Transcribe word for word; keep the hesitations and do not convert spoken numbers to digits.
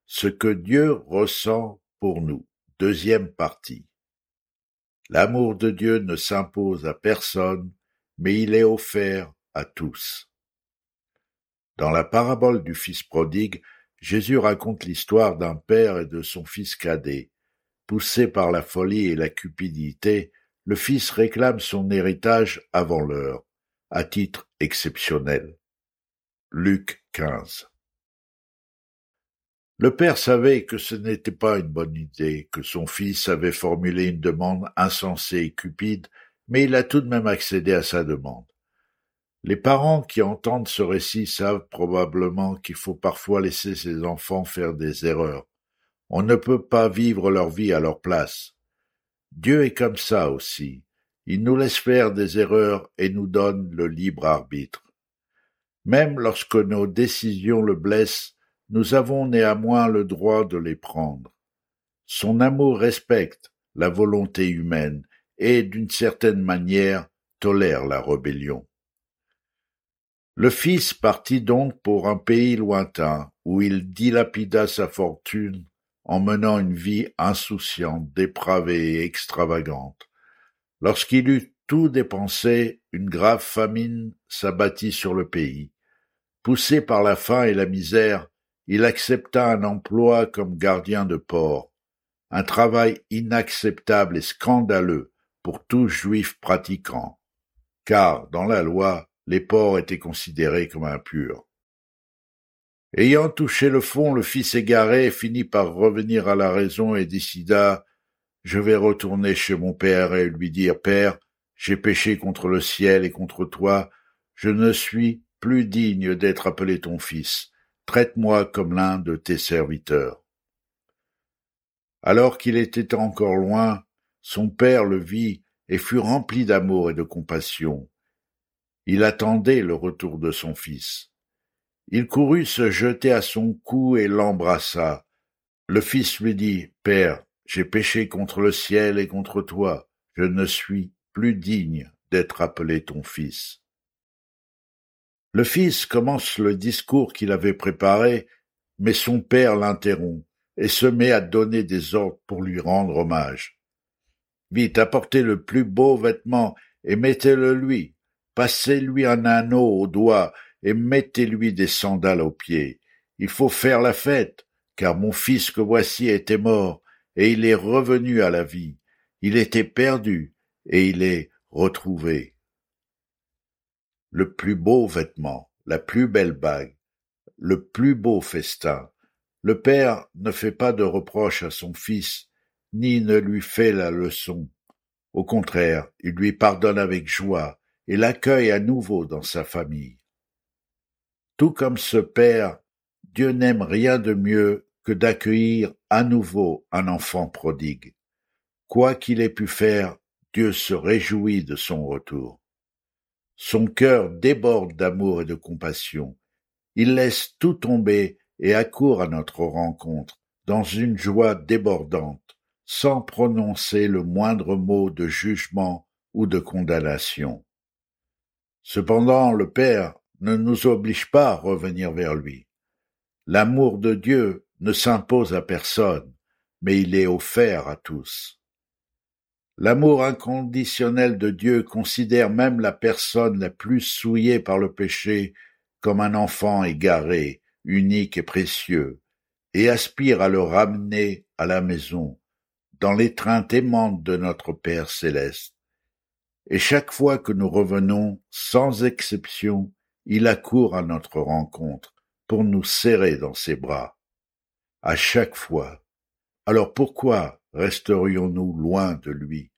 Ce que Dieu ressent pour nous. Deuxième partie. L'amour de Dieu ne s'impose à personne, mais il est offert à tous. Dans la parabole du fils prodigue, Jésus raconte l'histoire d'un père et de son fils cadet. Poussé par la folie et la cupidité, le fils réclame son héritage avant l'heure, à titre exceptionnel. Luc quinze. Le père savait que ce n'était pas une bonne idée, que son fils avait formulé une demande insensée et cupide, mais il a tout de même accédé à sa demande. Les parents qui entendent ce récit savent probablement qu'il faut parfois laisser ses enfants faire des erreurs. On ne peut pas vivre leur vie à leur place. Dieu est comme ça aussi. Il nous laisse faire des erreurs et nous donne le libre arbitre. Même lorsque nos décisions le blessent, nous avons néanmoins le droit de les prendre. Son amour respecte la volonté humaine et, d'une certaine manière, tolère la rébellion. Le fils partit donc pour un pays lointain, où il dilapida sa fortune en menant une vie insouciante, dépravée et extravagante. Lorsqu'il eut tout dépensé, une grave famine s'abattit sur le pays. Poussé par la faim et la misère, il accepta un emploi comme gardien de port, un travail inacceptable et scandaleux pour tout juif pratiquant, car, dans la loi, les porcs étaient considérés comme impurs. Ayant touché le fond, le fils égaré finit par revenir à la raison et décida « Je vais retourner chez mon père et lui dire « Père, j'ai péché contre le ciel et contre toi, je ne suis plus digne d'être appelé ton fils. Traite-moi comme l'un de tes serviteurs. » Alors qu'il était encore loin, son père le vit et fut rempli d'amour et de compassion. Il attendait le retour de son fils. Il courut se jeter à son cou et l'embrassa. Le fils lui dit « Père, j'ai péché contre le ciel et contre toi. Je ne suis plus digne d'être appelé ton fils. » Le fils commence le discours qu'il avait préparé, mais son père l'interrompt et se met à donner des ordres pour lui rendre hommage. « Vite, apportez le plus beau vêtement et mettez-le lui. Passez-lui un anneau au doigt et mettez-lui des sandales aux pieds. Il faut faire la fête, car mon fils que voici était mort, et il est revenu à la vie. Il était perdu, et il est retrouvé. » Le plus beau vêtement, la plus belle bague, le plus beau festin. Le père ne fait pas de reproche à son fils, ni ne lui fait la leçon. Au contraire, il lui pardonne avec joie et l'accueille à nouveau dans sa famille. Tout comme ce père, Dieu n'aime rien de mieux que d'accueillir à nouveau un enfant prodigue. Quoi qu'il ait pu faire, Dieu se réjouit de son retour. Son cœur déborde d'amour et de compassion. Il laisse tout tomber et accourt à notre rencontre, dans une joie débordante, sans prononcer le moindre mot de jugement ou de condamnation. Cependant, le Père ne nous oblige pas à revenir vers lui. L'amour de Dieu ne s'impose à personne, mais il est offert à tous. L'amour inconditionnel de Dieu considère même la personne la plus souillée par le péché comme un enfant égaré, unique et précieux, et aspire à le ramener à la maison, dans l'étreinte aimante de notre Père céleste. Et chaque fois que nous revenons, sans exception, il accourt à notre rencontre pour nous serrer dans ses bras. À chaque fois. Alors pourquoi resterions-nous loin de lui?